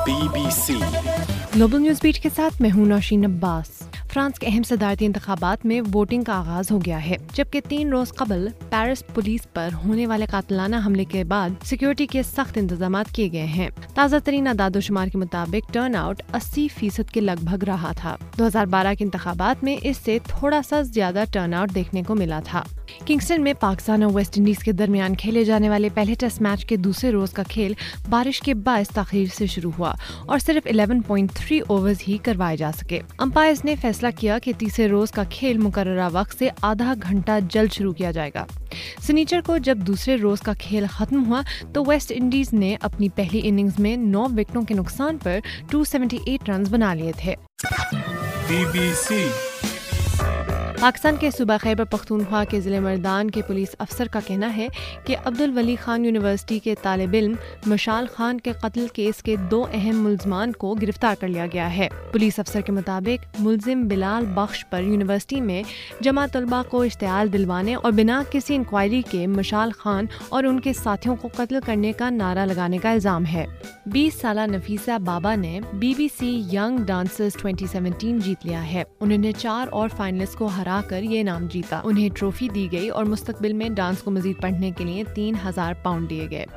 BBC global news beat के साथ मैं हूं नौशीन अब्बास। फ्रांस के अहम सदारती इंतखाबात में वोटिंग का आगाज हो गया है, जबकि 3 रोज कबल पेरिस पुलिस पर होने वाले कातिलाना हमले के बाद सिक्योरिटी के सख्त इंतजाम किए गए हैं। ताज़ा तरीन आदादोशुमार के मुताबिक टर्न आउट 80% के लगभग रहा था। 2012 के इंतखाबात में इससे थोड़ा सा ज्यादा टर्न आउट देखने को मिला था। किंगस्टन में पाकिस्तान और वेस्ट इंडीज के दरमियान खेले जाने वाले पहले टेस्ट मैच के दूसरे रोज का खेल बारिश के बायस ताखीर से शुरू हुआ और सिर्फ 11.3 ओवर्स ही करवाए जा सके। अंपायर्स ने फैसला किया कि तीसरे रोज का खेल मुकर्ररा वक्त से आधा घंटा जल्द शुरू किया जाएगा। शनिचर को जब दूसरे रोज का खेल खत्म हुआ तो वेस्ट इंडीज ने अपनी पहली इनिंग्स में 9 विकेटों के नुकसान पर 278 रन बना लिए थे। BBC पाकिस्तान के सूबा खैबर पख्तूनख्वा के ज़िले मर्दान के पुलिस अफसर का कहना है कि अब्दुल वली खान यूनिवर्सिटी के तालिब इल्म मशाल खान के कत्ल केस के 2 अहम मुल्ज़मान को गिरफ्तार कर लिया गया है। पुलिस अफसर के मुताबिक मुल्जिम बिलाल बख्श पर यूनिवर्सिटी में जमा तलबा को इश्तियाल दिलवाने और बिना किसी इंक्वायरी के मशाल खान और उनके साथियों को कत्ल करने का नारा लगाने का इल्ज़ाम है। 20 साला नफीसा बाबा ने BBC यंग डांसर्स 2017 जीत लिया है। उन्होंने 4 और फाइनलिस्ट को कर ये इनाम जीता। उन्हें ट्रॉफी दी गई और मुस्तकबिल में डांस को मजीद पढ़ने के लिए 3000 पाउंड दिए गए।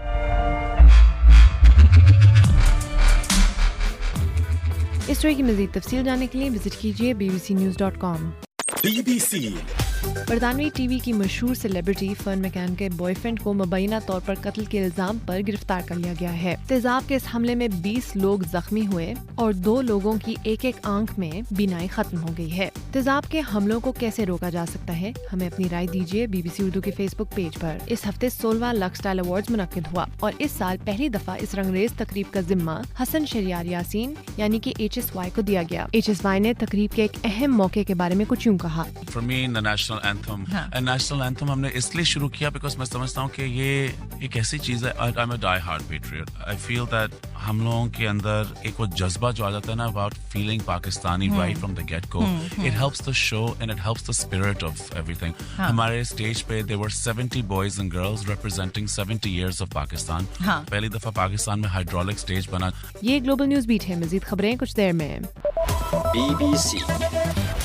इस तरह की मजीद तफसील जानने के लिए विजिट कीजिए bbcnews.com। BBC बरतानवी टीवी की मशहूर सेलिब्रिटी फर्न मैकैन के बॉयफ्रेंड को मुबैना तौर पर कत्ल के इल्जाम पर गिरफ्तार कर लिया गया है। तेजाब के इस हमले में 20 लोग जख्मी हुए और 2 लोगों की एक आंख में बीनाई खत्म हो गई है। तेजाब के हमलों को कैसे रोका जा सकता है, हमें अपनी राय दीजिए BBC उर्दू के फेसबुक पेज पर। इस हफ्ते 16वां लक्स स्टाइल अवार्ड्स मुनक्किद हुआ और इस साल पहली दफा इस रंगरेज तकरीब का जिम्मा हसन शरियार यासीन यानी कि HSY को दिया गया। HSY ने तकरीब के एक अहम मौके के बारे में कुछ यूं कहा। For me, the national anthem. National anthem हमने इसलिए शुरू किया बिकॉज मैं समझता हूँ कि ये एक ऐसी चीज़ है। I am a die hard patriot. I feel that हम लोगों के अंदर एक वो जज्बा जो आ जाता है ना about feeling Pakistani right from the get go, it helps the show and it helps the spirit of everything. हमारे स्टेज पे there were 70 boys and girls representing 70 years of Pakistan. पहली दफा पाकिस्तान में हाइड्रोलिक स्टेज बना। ये ग्लोबल न्यूज बीट है। मजीद खबरें कुछ देर में। BBC